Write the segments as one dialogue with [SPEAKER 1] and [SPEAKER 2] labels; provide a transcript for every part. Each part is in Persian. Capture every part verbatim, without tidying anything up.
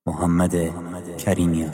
[SPEAKER 1] محمد کریمیان.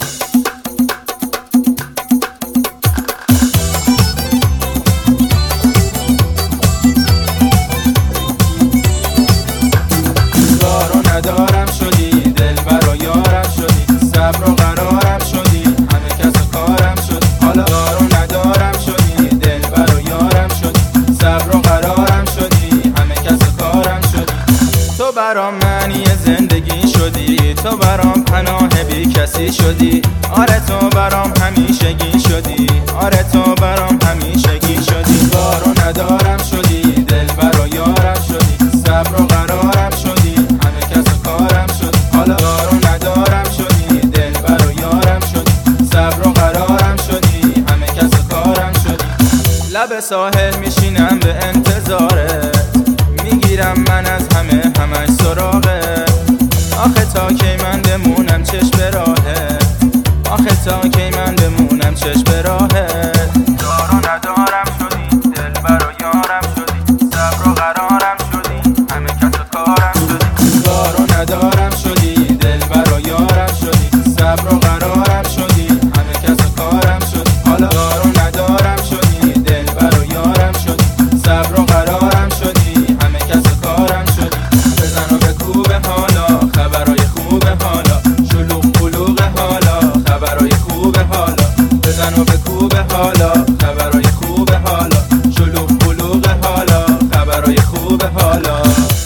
[SPEAKER 2] کارو ندارم شدی، دلبر و یارم شدی، صبر و قرارم شدی، همه کس و کارم شدی. حالا کارو ندارم شدی، دلبر و یارم شدی، صبر و قرارم شدی، همه کس و کارم شدی. تو برام معنی زندگی شدی، تو برام پناه بی کسی شدی. آره تو برام همیشگی شدی، آره تو برام همیشگی شدی. کارو ندارم شدی، دلبر و یارم شدی، صبر و قرارم شدی، همه کس و کارم شدی. حالا کارو ندارم شدی، دلبر و یارم شدی، صبر و قرارم شدی، همه کس و کارم شدی. لب ساحل میشینم به انتظارت، میگیرم من از همه همش سراغت. آخه تا کی من بمونم چشم به راهت، آخه تا کی من بمونم چشم به راهت. کارو ندارم شدی، دلبر و یارم شدی، صبر و قرارم شدی، همه کس و کارم شدی. کارو ندارم شدی، دلبر و یارم شدی، صبر و قرارم شدی، همه کس و کارم شدی. حالا کارو ندارم شدی، دلبر و یارم شدی، صبر و قرارم شدی، همه کس و کارم شدی. بزن و بکوب حالا، خبرای خوب حالا، شلوغ بلوغ حالا، خبرای خوب حالا. بزن و بکوب حالا، خبرای خوب حالا، شلوغ بلوغ حالا، خبرای خوب حالا.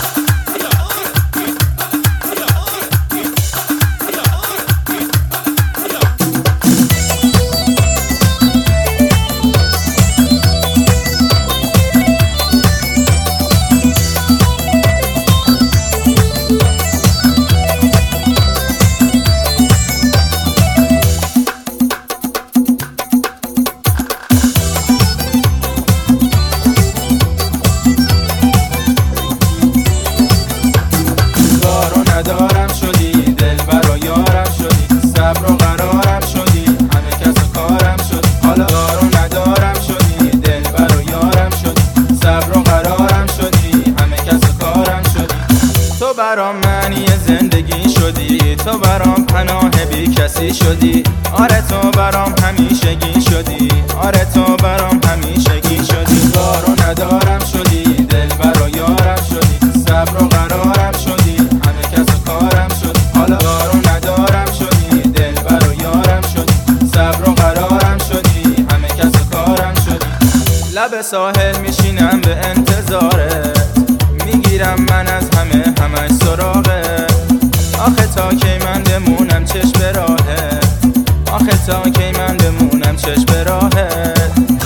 [SPEAKER 2] ندارم شدی، دلبر و یارم شدی، صبر و قرارم شدی، همه کس و کارم شدی. حالا کارو ندارم شدی، دلبر و یارم شدی، صبر و قرارم شدی، همه کس و کارم شدی. تو برام معنی زندگی شدی، تو برام پناه بی کسی شدی. آره تو برام همیشگی شدی، آره تو برام همیشگی شدی. کارو ندارم شدی، دلبر و یارم شدی، صبر و قرارم شدی، همه کس و کارم شدی. حالا کارو ندارم شدی، دلبر و یارم شدی، صبر و قرارم شدی، همه کس و کارم شدی. لب ساحل میشینم به انتظارت، میگیرم من از همه همش سراغت. آخه تا کی من بمونم چشم به راهت، آخه تا کی من بمونم چشم به راهت.